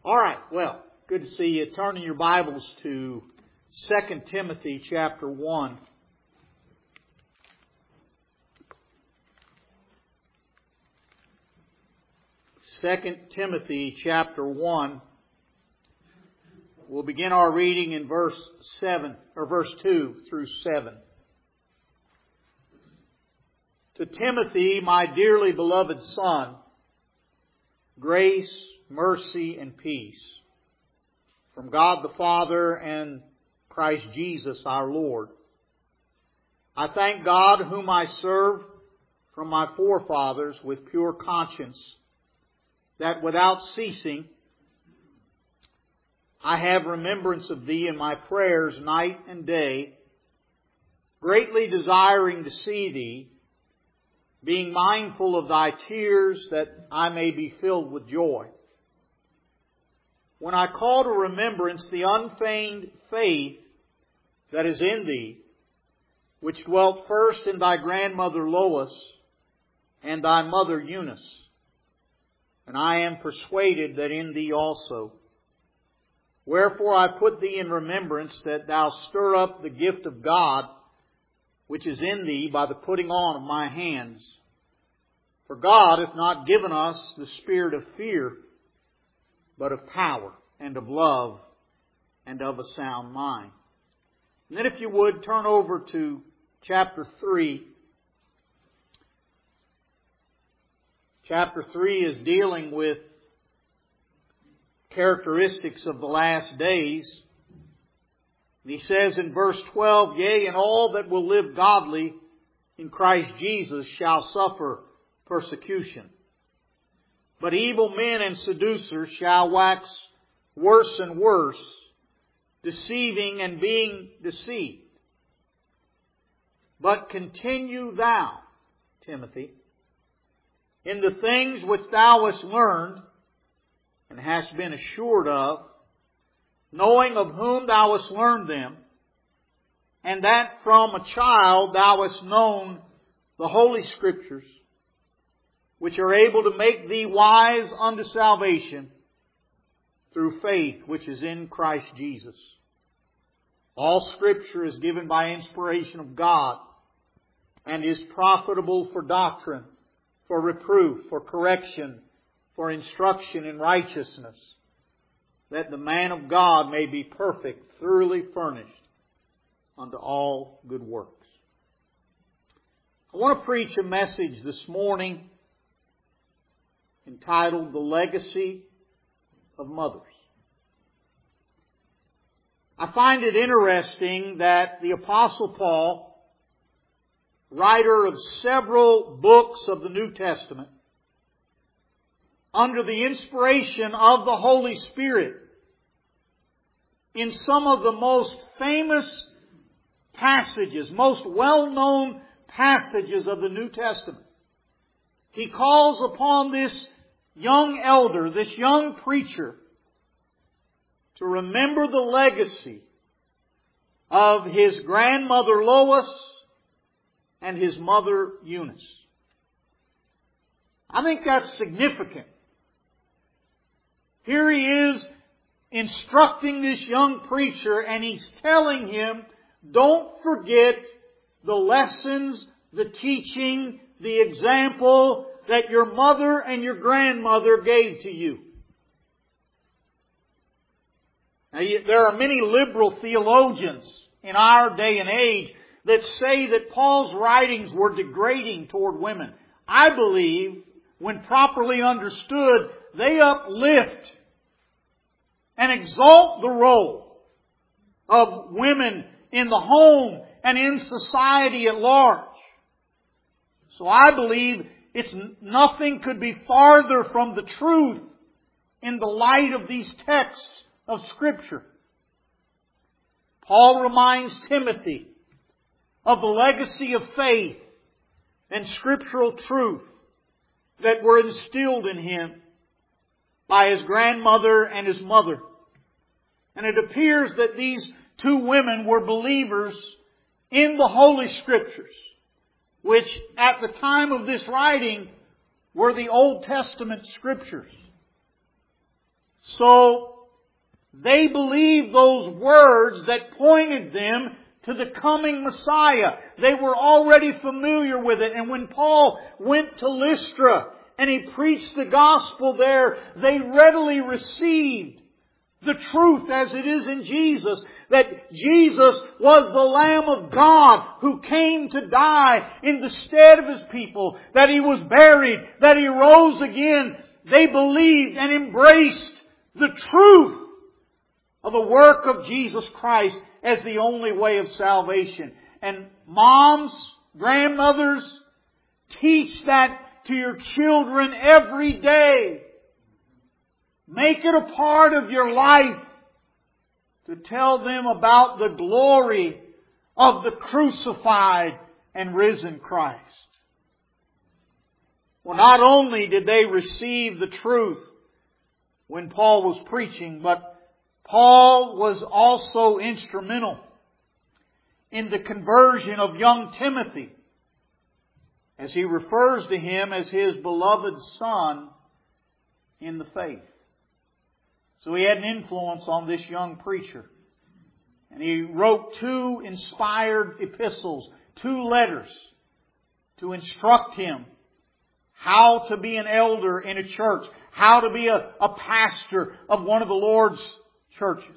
All right, well, good to see you. Turn in your Bibles to 2 Timothy chapter 1. Second Timothy chapter 1. We'll begin our reading in verse 2 through 7. To Timothy, my dearly beloved son, grace, mercy, and peace from God the Father and Christ Jesus our Lord. I thank God whom I serve from my forefathers with pure conscience, that without ceasing I have remembrance of Thee in my prayers night and day, greatly desiring to see Thee, being mindful of Thy tears, that I may be filled with joy. When I call to remembrance the unfeigned faith that is in Thee, which dwelt first in Thy grandmother Lois and Thy mother Eunice, and I am persuaded that in Thee also. Wherefore I put Thee in remembrance, that Thou stir up the gift of God which is in Thee by the putting on of my hands. For God hath not given us the spirit of fear, but of power and of love and of a sound mind. And then if you would, turn over to chapter 3. Chapter 3 is dealing with characteristics of the last days. And he says in verse 12, Yea, and all that will live godly in Christ Jesus shall suffer persecution. But evil men and seducers shall wax worse and worse, deceiving and being deceived. But continue thou, Timothy, in the things which thou hast learned and hast been assured of, knowing of whom thou hast learned them, and that from a child thou hast known the Holy Scriptures, which are able to make thee wise unto salvation through faith which is in Christ Jesus. All Scripture is given by inspiration of God, and is profitable for doctrine, for reproof, for correction, for instruction in righteousness, that the man of God may be perfect, thoroughly furnished unto all good works. I want to preach a message this morning entitled The Legacy of Mothers. I find it interesting that the Apostle Paul, writer of several books of the New Testament, under the inspiration of the Holy Spirit, in some of the most famous passages, most well-known passages of the New Testament, he calls upon this young elder, this young preacher, to remember the legacy of his grandmother Lois and his mother Eunice. I think that's significant. Here he is instructing this young preacher, and he's telling him, don't forget the lessons, the teaching, the example that your mother and your grandmother gave to you. Now, there are many liberal theologians in our day and age that say that Paul's writings were degrading toward women. I believe, when properly understood, they uplift and exalt the role of women in the home and in society at large. So I believe nothing could be farther from the truth in the light of these texts of Scripture. Paul reminds Timothy of the legacy of faith and scriptural truth that were instilled in him by his grandmother and his mother. And it appears that these two women were believers in the Holy Scriptures, which at the time of this writing were the Old Testament Scriptures. so they believed those words that pointed them to the coming Messiah. They were already familiar with it. And when Paul went to Lystra and he preached the gospel there, they readily received the truth as it is in Jesus, that Jesus was the Lamb of God who came to die in the stead of His people, that He was buried, that He rose again. They believed and embraced the truth of the work of Jesus Christ as the only way of salvation. And moms, grandmothers, teach that to your children every day. Make it a part of your life to tell them about the glory of the crucified and risen Christ. Well, not only did they receive the truth when Paul was preaching, but Paul was also instrumental in the conversion of young Timothy, as he refers to him as his beloved son in the faith. So he had an influence on this young preacher. And he wrote 2 inspired epistles, 2 letters, to instruct him how to be an elder in a church, how to be a pastor of one of the Lord's churches.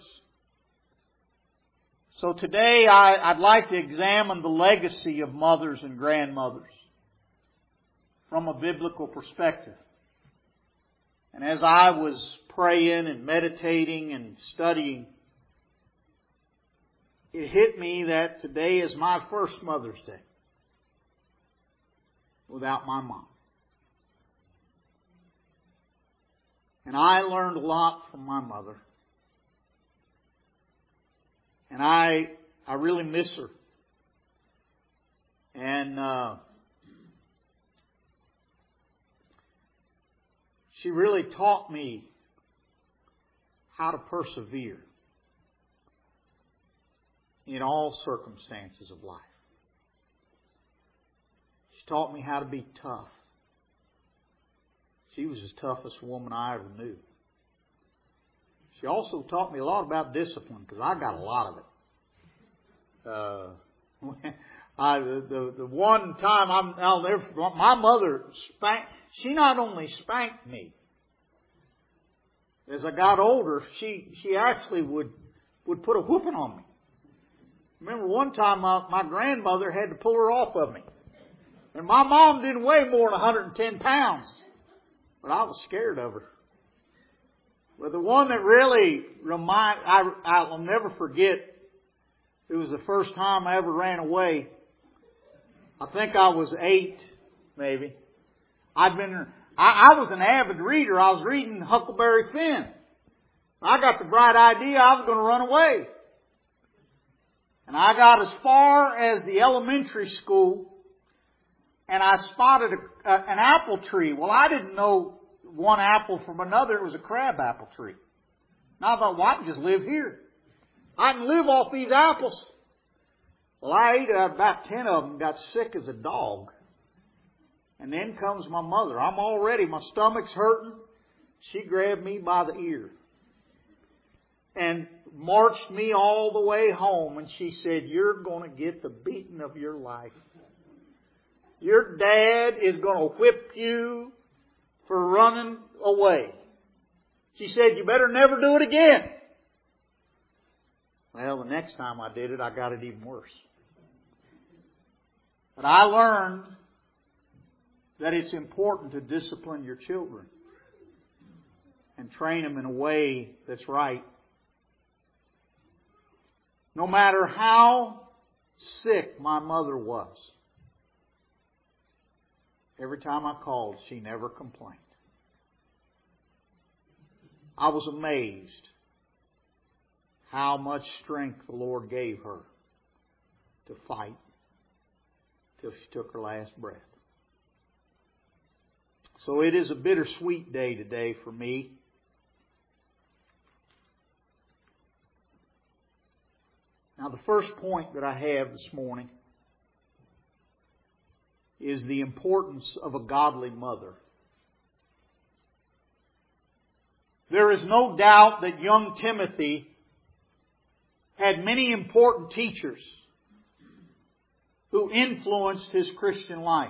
So today I'd like to examine the legacy of mothers and grandmothers from a biblical perspective. And as I was praying and meditating and studying, it hit me that today is my first Mother's Day without my mom. And I learned a lot from my mother. And I really miss her. And she really taught me how to persevere in all circumstances of life. She taught me how to be tough. She was the toughest woman I ever knew. She also taught me a lot about discipline, because I got a lot of it. The one time I'll never forget, my mother spanked. She not only spanked me. As I got older, she actually would put a whooping on me. Remember one time my grandmother had to pull her off of me. And my mom didn't weigh more than 110 pounds. But I was scared of her. But the one that really I'll never forget, it was the first time I ever ran away. I think I was 8, maybe. I was an avid reader. I was reading Huckleberry Finn. I got the bright idea I was going to run away. And I got as far as the elementary school, and I spotted an apple tree. Well, I didn't know one apple from another. It was a crab apple tree. And I thought, well, I can just live here. I can live off these apples. Well, I ate about 10 of them, got sick as a dog. And then comes my mother. My stomach's hurting. She grabbed me by the ear and marched me all the way home. And she said, "You're going to get the beating of your life. Your dad is going to whip you for running away." She said, "You better never do it again." Well, the next time I did it, I got it even worse. But I learned that it's important to discipline your children and train them in a way that's right. No matter how sick my mother was, every time I called, she never complained. I was amazed how much strength the Lord gave her to fight till she took her last breath. So it is a bittersweet day today for me. Now, the first point that I have this morning is the importance of a godly mother. there is no doubt that young Timothy had many important teachers who influenced his Christian life.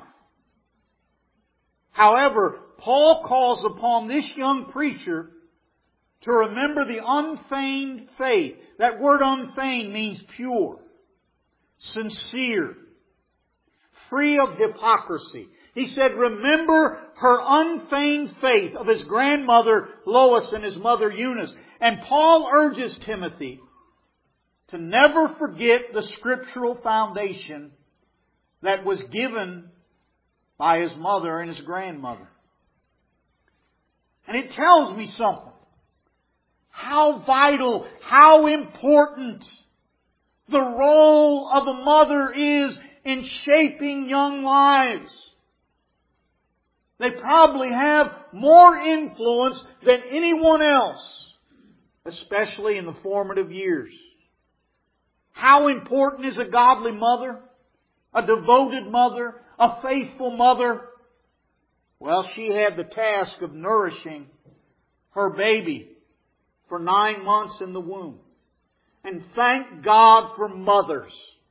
However, Paul calls upon this young preacher to remember the unfeigned faith. That word unfeigned means pure, sincere, free of hypocrisy. He said, remember her unfeigned faith of his grandmother Lois and his mother Eunice. And Paul urges Timothy to never forget the scriptural foundation that was given by his mother and his grandmother. And it tells me something. How vital, how important the role of a mother is in shaping young lives. They probably have more influence than anyone else, especially in the formative years. How important is a godly mother? A devoted mother? A faithful mother? Well, she had the task of nourishing her baby for 9 months in the womb. And thank God for mothers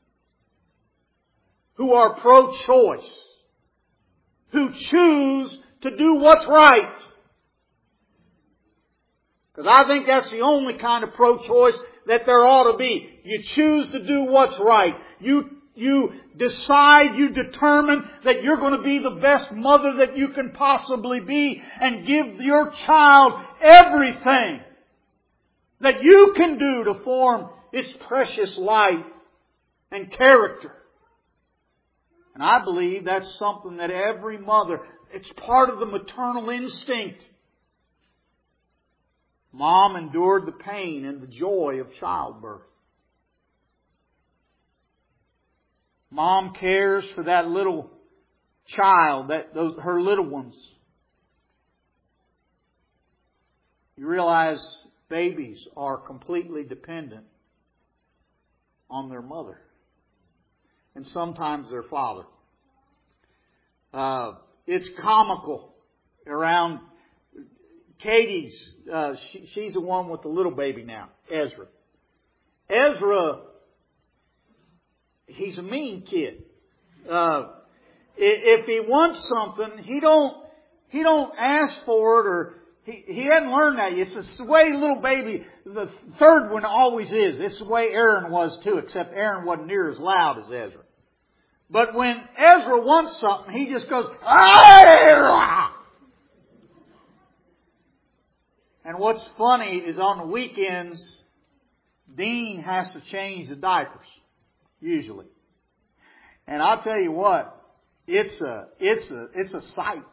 who are pro-choice, who choose to do what's right. Because I think that's the only kind of pro-choice that there ought to be. You choose to do what's right. You decide, you determine that you're going to be the best mother that you can possibly be and give your child everything that you can do to form its precious life and character. And I believe that's something that every mother, it's part of the maternal instinct. Mom endured the pain and the joy of childbirth. Mom cares for that little child, her little ones. You realize babies are completely dependent on their mother. And sometimes their father. It's comical around Katie's. She's the one with the little baby now, Ezra. Ezra, he's a mean kid. If he wants something, he don't ask for it, or he hadn't learned that yet. It's the way little baby, the third one always is. It's the way Aaron was too, except Aaron wasn't near as loud as Ezra. But when Ezra wants something, he just goes, "Ah!" And what's funny is on the weekends, Dean has to change the diapers, usually. And I'll tell you what, it's a sight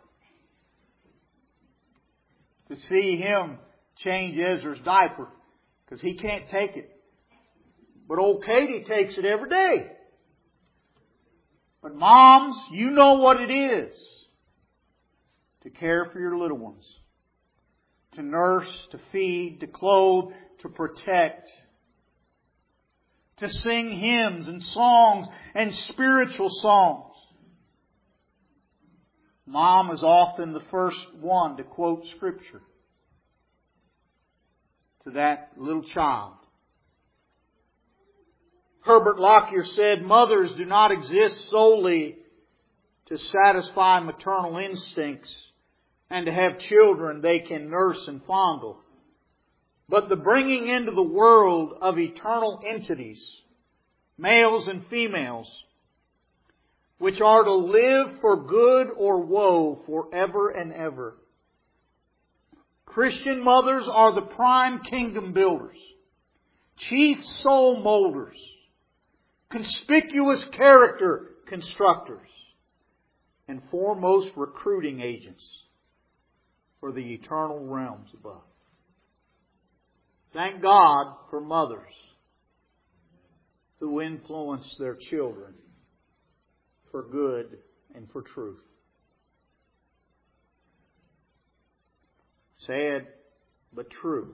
to see him change Ezra's diaper, because he can't take it. But old Katie takes it every day. But moms, you know what it is to care for your little ones. To nurse, to feed, to clothe, to protect. To sing hymns and songs and spiritual songs. Mom is often the first one to quote Scripture to that little child. Herbert Lockyer said, mothers do not exist solely to satisfy maternal instincts and to have children they can nurse and fondle, but the bringing into the world of eternal entities, males and females, which are to live for good or woe forever and ever. Christian mothers are the prime kingdom builders, chief soul molders, conspicuous character constructors, and foremost recruiting agents for the eternal realms above. Thank God for mothers who influence their children for good and for truth. Sad but true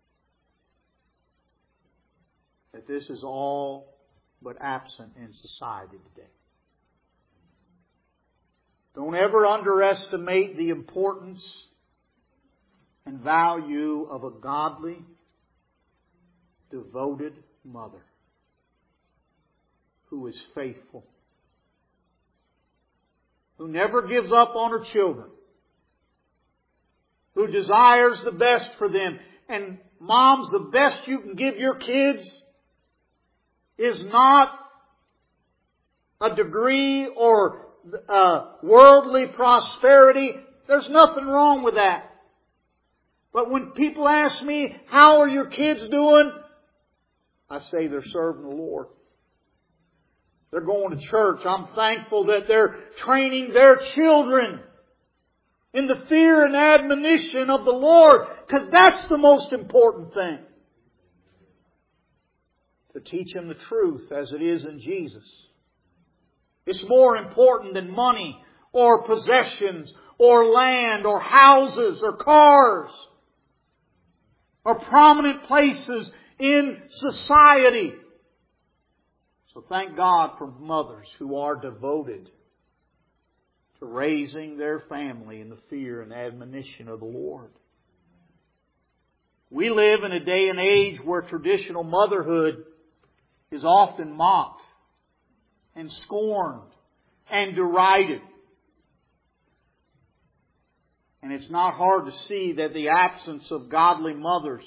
that this is all but absent in society today. Don't ever underestimate the importance and value of a godly, devoted mother who is faithful, who never gives up on her children, who desires the best for them. And moms, the best you can give your kids is not a degree or worldly prosperity. There's nothing wrong with that. But when people ask me, how are your kids doing? I say they're serving the Lord. They're going to church. I'm thankful that they're training their children in the fear and admonition of the Lord, because that's the most important thing. To teach them the truth as it is in Jesus. It's more important than money or possessions or land or houses or cars or prominent places in society. So thank God for mothers who are devoted to raising their family in the fear and admonition of the Lord. We live in a day and age where traditional motherhood is often mocked and scorned and derided. And it's not hard to see that the absence of godly mothers,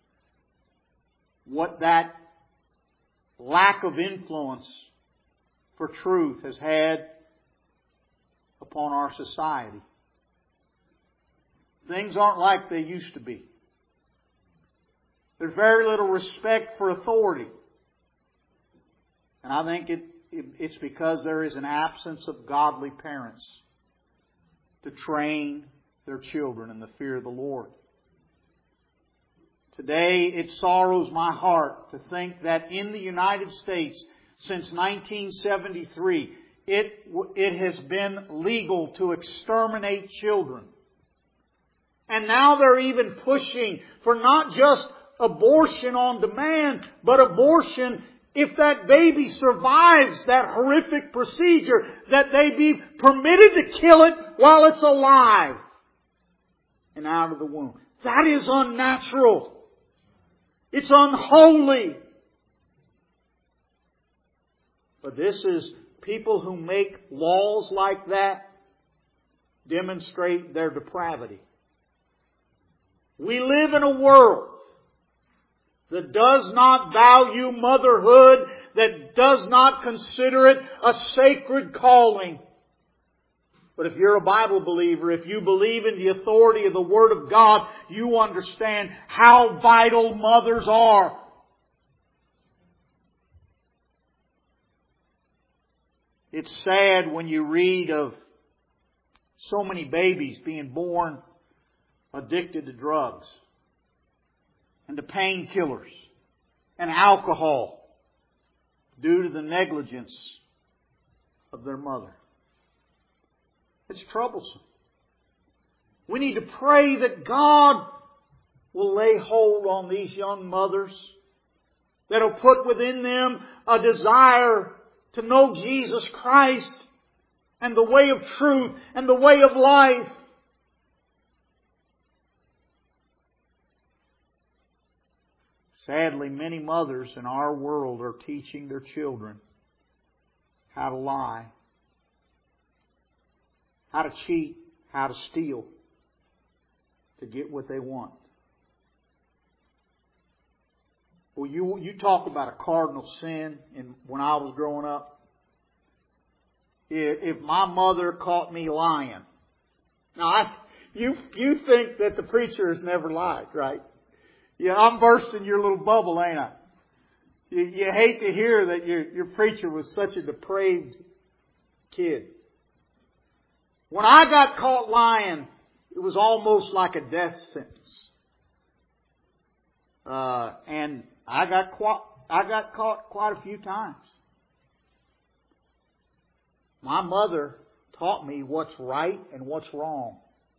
what that lack of influence for truth has had upon our society. Things aren't like they used to be. There's very little respect for authority. And I think it's because there is an absence of godly parents to train their children in the fear of the Lord. Today, it sorrows my heart to think that in the United States, since 1973, it has been legal to exterminate children. And now they're even pushing for not just abortion on demand, but abortion if that baby survives that horrific procedure, that they be permitted to kill it while it's alive and out of the womb. That is unnatural. It's unholy. But this is people who make laws like that demonstrate their depravity. We live in a world that does not value motherhood, that does not consider it a sacred calling. But if you're a Bible believer, if you believe in the authority of the Word of God, you understand how vital mothers are. It's sad when you read of so many babies being born addicted to drugs and to painkillers and alcohol due to the negligence of their mother. It's troublesome. We need to pray that God will lay hold on these young mothers, that will put within them a desire to know Jesus Christ and the way of truth and the way of life. Sadly, many mothers in our world are teaching their children how to lie, how to cheat, how to steal to get what they want. Well, you talk about a cardinal sin when I was growing up. If my mother caught me lying. Now, you think that the preacher has never lied, right? Yeah, I'm bursting your little bubble, ain't I? You hate to hear that your preacher was such a depraved kid. When I got caught lying, it was almost like a death sentence. And I got caught quite a few times. My mother taught me what's right and what's wrong.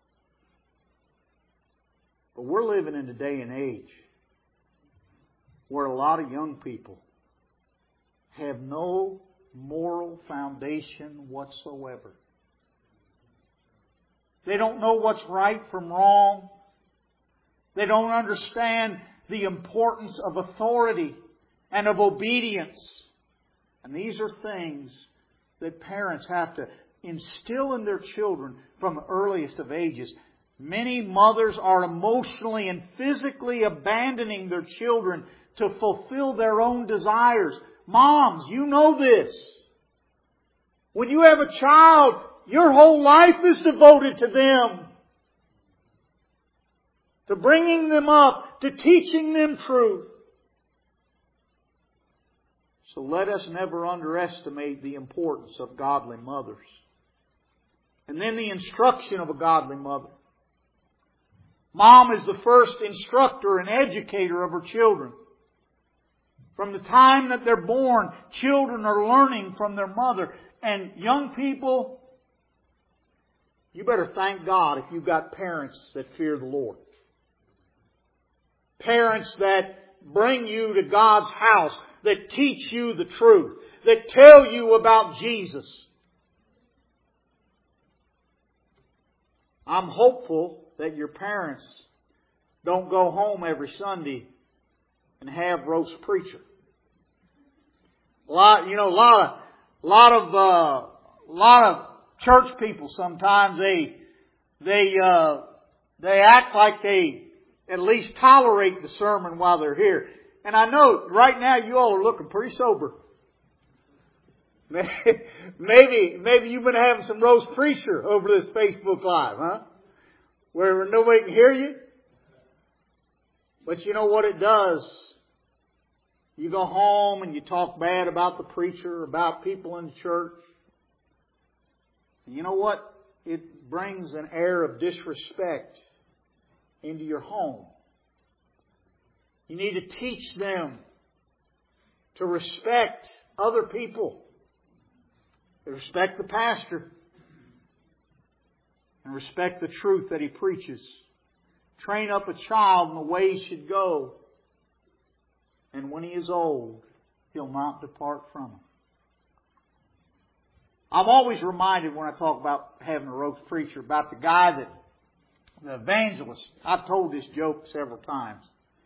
But we're living in a day and age where a lot of young people have no moral foundation whatsoever. They don't know what's right from wrong. They don't understand the importance of authority and of obedience. And these are things that parents have to instill in their children from the earliest of ages. Many mothers are emotionally and physically abandoning their children to fulfill their own desires. Moms, you know this. When you have a child, your whole life is devoted to them. To bringing them up, to teaching them truth. So let us never underestimate the importance of godly mothers. And then the instruction of a godly mother. Mom is the first instructor and educator of her children. From the time that they're born, children are learning from their mother. And young people, you better thank God if you've got parents that fear the Lord. Parents that bring you to God's house, that teach you the truth, that tell you about Jesus. I'm hopeful that your parents don't go home every Sunday and have roast preacher. A lot of church people sometimes they act like they at least tolerate the sermon while they're here. And I know right now you all are looking pretty sober. Maybe you've been having some roast preacher over this Facebook Live, huh? Where nobody can hear you. But you know what it does? You go home and you talk bad about the preacher, about people in the church. And you know what? It brings an air of disrespect into your home. You need to teach them to respect other people. To respect the pastor. And respect the truth that he preaches. Train up a child in the way he should go. And when he is old, he'll not depart from it. I'm always reminded when I talk about having a roast preacher about the guy that, the evangelist. I've told this joke several times.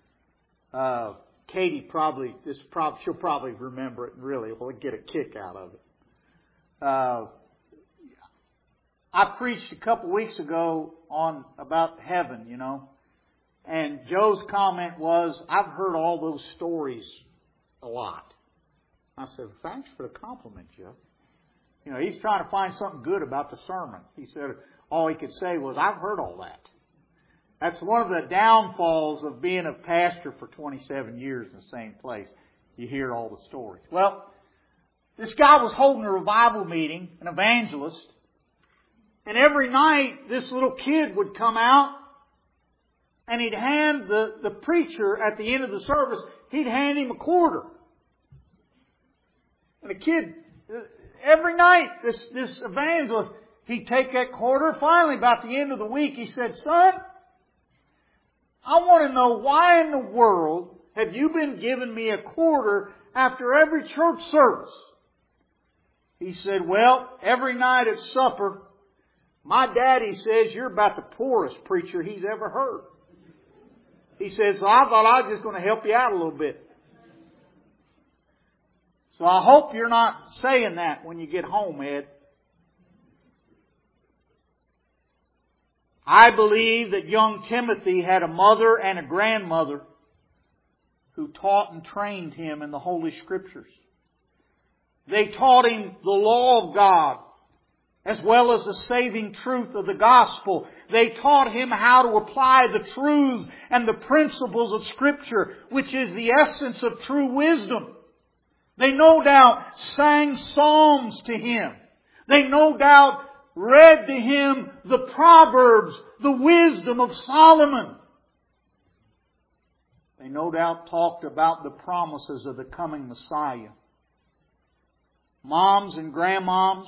Katie she'll probably remember it and really will get a kick out of it. I preached a couple weeks ago about heaven, you know. And Joe's comment was, I've heard all those stories a lot. I said, thanks for the compliment, Joe. You know, he's trying to find something good about the sermon. He said, all he could say was, I've heard all that. That's one of the downfalls of being a pastor for 27 years in the same place. You hear all the stories. Well, this guy was holding a revival meeting, an evangelist. And every night, this little kid would come out and he'd hand the preacher at the end of the service, he'd hand him a quarter. And the kid, every night, this evangelist, he'd take that quarter. Finally, about the end of the week, he said, son, I want to know why in the world have you been giving me a quarter after every church service? He said, well, every night at supper, my daddy says you're about the poorest preacher he's ever heard. He says, so I thought I was just going to help you out a little bit. So I hope you're not saying that when you get home, Ed. I believe that young Timothy had a mother and a grandmother who taught and trained him in the Holy Scriptures. They taught him the law of God, as well as the saving truth of the gospel. They taught him how to apply the truths and the principles of Scripture, which is the essence of true wisdom. They no doubt sang psalms to him. They no doubt read to him the Proverbs, the wisdom of Solomon. They no doubt talked about the promises of the coming Messiah. Moms and grandmoms,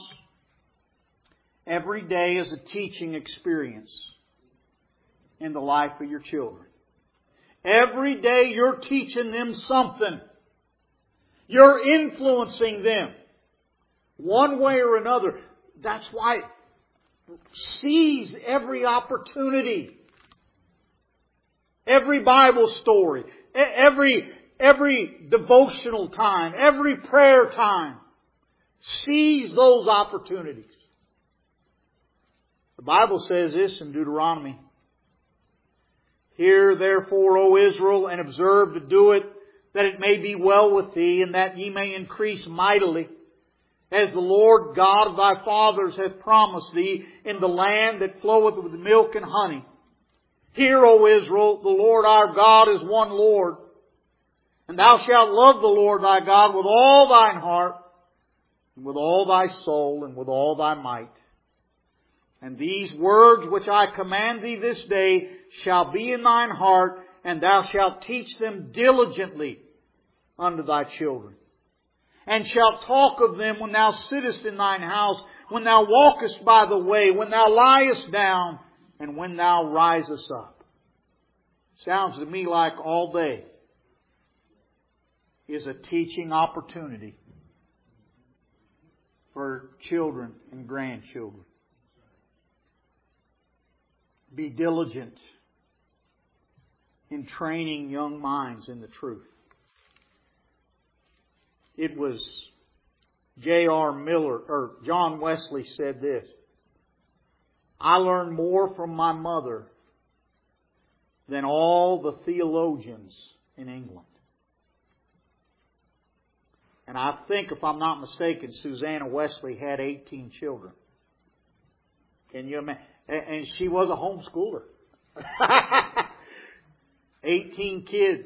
every day is a teaching experience in the life of your children. Every day you're teaching them something. You're influencing them one way or another. That's why seize every opportunity. every Bible story, every devotional time, every prayer time. Seize those opportunities. The Bible says this in Deuteronomy. Hear therefore, O Israel, and observe to do it, that it may be well with thee, and that ye may increase mightily, as the Lord God of thy fathers hath promised thee, in the land that floweth with milk and honey. Hear, O Israel, the Lord our God is one Lord. And thou shalt love the Lord thy God with all thine heart, and with all thy soul, and with all thy might. And these words which I command thee this day shall be in thine heart, and thou shalt teach them diligently unto thy children. And shalt talk of them when thou sittest in thine house, when thou walkest by the way, when thou liest down, and when thou risest up. Sounds to me like all day is a teaching opportunity for children and grandchildren. Be diligent in training young minds in the truth. It was John Wesley said this: I learned more from my mother than all the theologians in England. And I think, if I'm not mistaken, Susanna Wesley had 18 children. Can you imagine? And she was a homeschooler. 18 kids.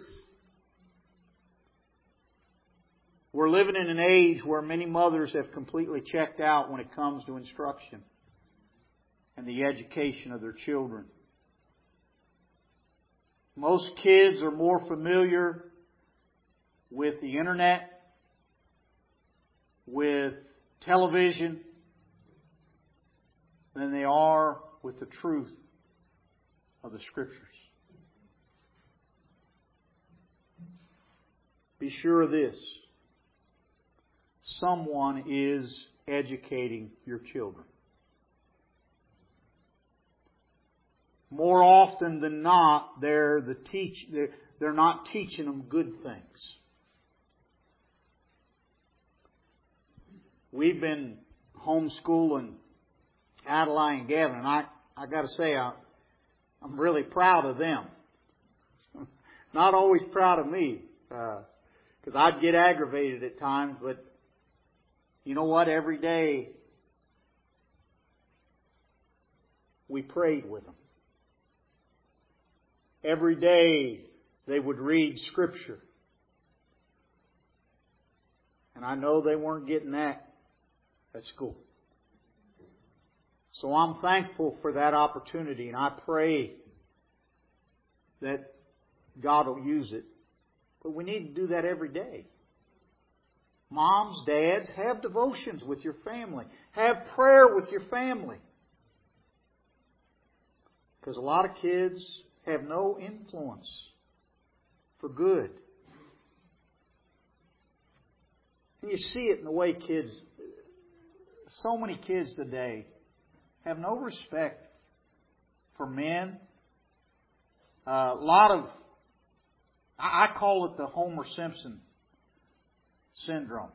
We're living in an age where many mothers have completely checked out when it comes to instruction and the education of their children. Most kids are more familiar with the internet, with television, than they are with the truth of the Scriptures. Be sure of this: someone is educating your children. More often than not, they're not teaching them good things. We've been homeschooling Adeline and Gavin, and I got to say, I'm really proud of them. Not always proud of me, because I'd get aggravated at times, but you know what? Every day we prayed with them. Every day they would read Scripture. And I know they weren't getting that at school. So I'm thankful for that opportunity, and I pray that God will use it. But we need to do that every day. Moms, dads, have devotions with your family. Have prayer with your family. Because a lot of kids have no influence for good. And you see it in the way so many kids today have no respect for men. A lot of, I call it the Homer Simpson syndrome.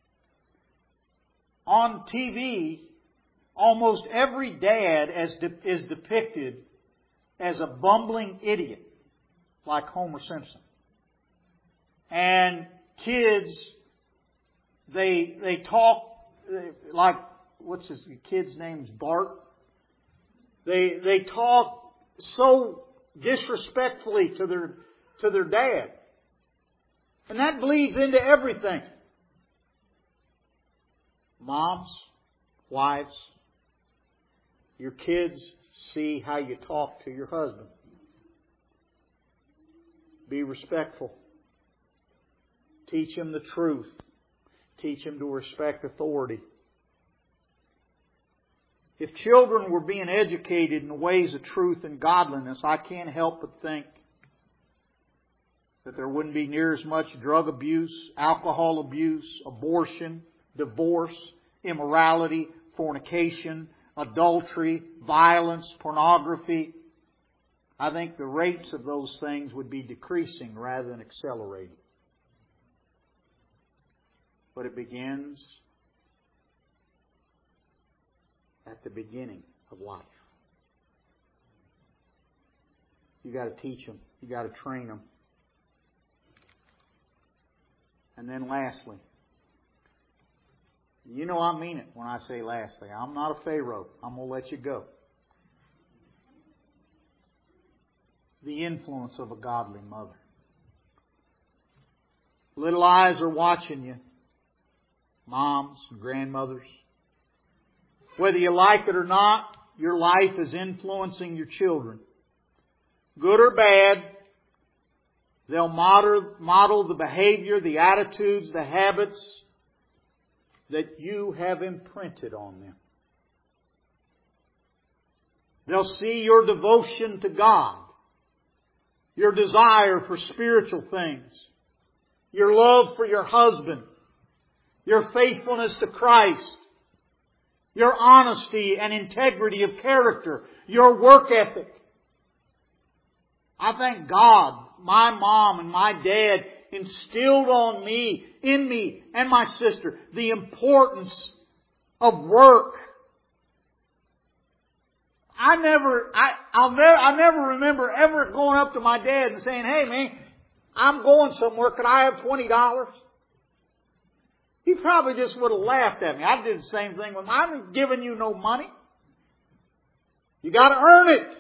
On TV, almost every dad is depicted as a bumbling idiot, like Homer Simpson. And kids, they talk like, the kid's name's Bart. They talk so disrespectfully to their dad. And that bleeds into everything. Moms, wives, your kids see how you talk to your husband. Be respectful. Teach him the truth. Teach him to respect authority. If children were being educated in the ways of truth and godliness, I can't help but think that there wouldn't be near as much drug abuse, alcohol abuse, abortion, divorce, immorality, fornication, adultery, violence, pornography. I think the rates of those things would be decreasing rather than accelerating. But it begins at the beginning of life. You got to teach them. You got to train them. And then lastly, you know I mean it when I say lastly. I'm not a Pharaoh. I'm going to let you go. The influence of a godly mother. Little eyes are watching you. Moms and grandmothers. Whether you like it or not, your life is influencing your children. Good or bad, they'll model the behavior, the attitudes, the habits that you have imprinted on them. They'll see your devotion to God, your desire for spiritual things, your love for your husband, your faithfulness to Christ, your honesty and integrity of character, your work ethic. I thank God, my mom and my dad instilled in me and my sister, the importance of work. I never remember ever going up to my dad and saying, "Hey man, I'm going somewhere. Could I have $20?" He probably just would have laughed at me. I did the same thing with him. I'm giving you no money. You got to earn it.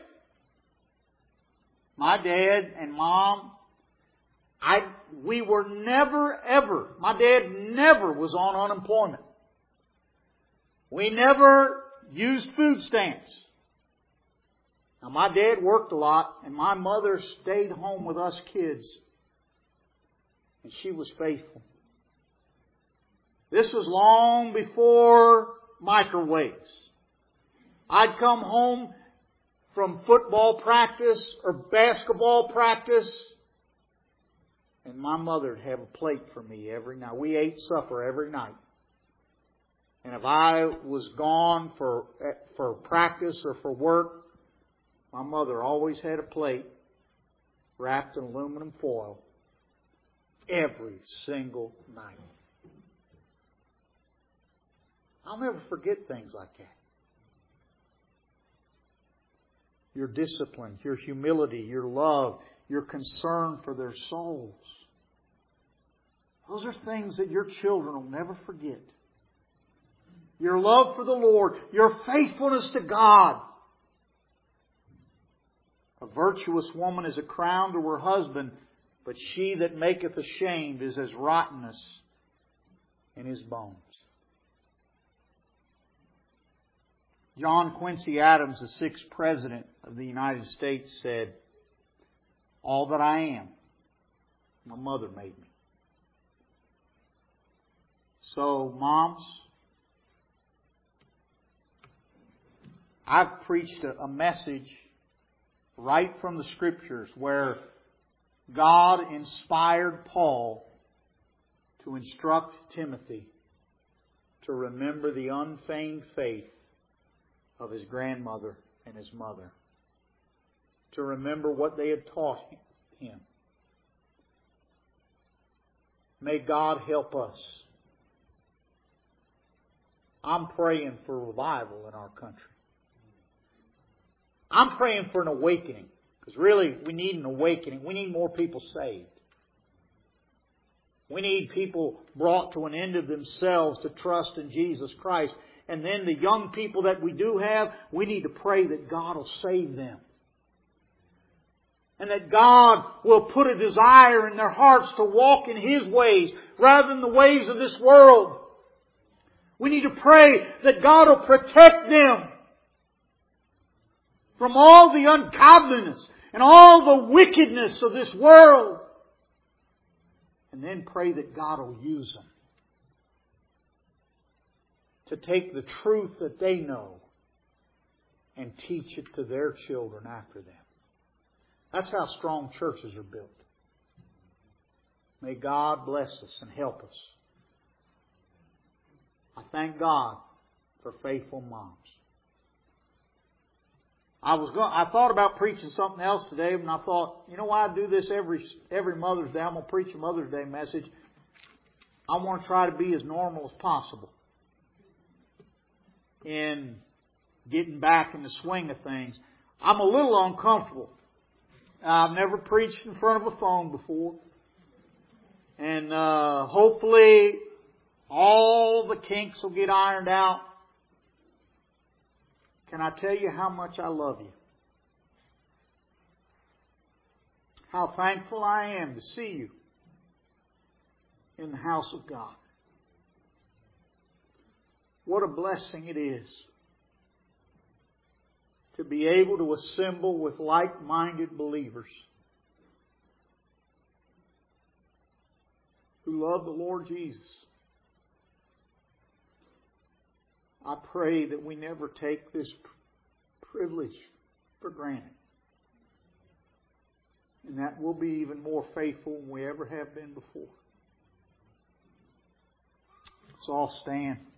My dad and mom, we were never ever, my dad never was on unemployment. We never used food stamps. Now my dad worked a lot and my mother stayed home with us kids. And she was faithful. This was long before microwaves. I'd come home from football practice or basketball practice, and my mother would have a plate for me every night. We ate supper every night. And if I was gone for practice or for work, my mother always had a plate wrapped in aluminum foil every single night. I'll never forget things like that. Your discipline, your humility, your love, your concern for their souls. Those are things that your children will never forget. Your love for the Lord, your faithfulness to God. A virtuous woman is a crown to her husband, but she that maketh ashamed is as rottenness in his bones. John Quincy Adams, the 6th President of the United States, said, "All that I am, my mother made me." So, moms, I've preached a message right from the Scriptures where God inspired Paul to instruct Timothy to remember the unfeigned faith of his grandmother and his mother. To remember what they had taught him. May God help us. I'm praying for revival in our country. I'm praying for an awakening. Because really, we need an awakening. We need more people saved. We need people brought to an end of themselves to trust in Jesus Christ. And then the young people that we do have, we need to pray that God will save them. And that God will put a desire in their hearts to walk in His ways rather than the ways of this world. We need to pray that God will protect them from all the ungodliness and all the wickedness of this world. And then pray that God will use them to take the truth that they know and teach it to their children after them. That's how strong churches are built. May God bless us and help us. I thank God for faithful moms. I thought about preaching something else today, and I thought, you know why I do this every Mother's Day? I'm going to preach a Mother's Day message. I want to try to be as normal as possible in getting back in the swing of things. I'm a little uncomfortable. I've never preached in front of a phone before. And hopefully all the kinks will get ironed out. Can I tell you how much I love you? How thankful I am to see you in the house of God. What a blessing it is to be able to assemble with like-minded believers who love the Lord Jesus. I pray that we never take this privilege for granted. And that we'll be even more faithful than we ever have been before. Let's all stand.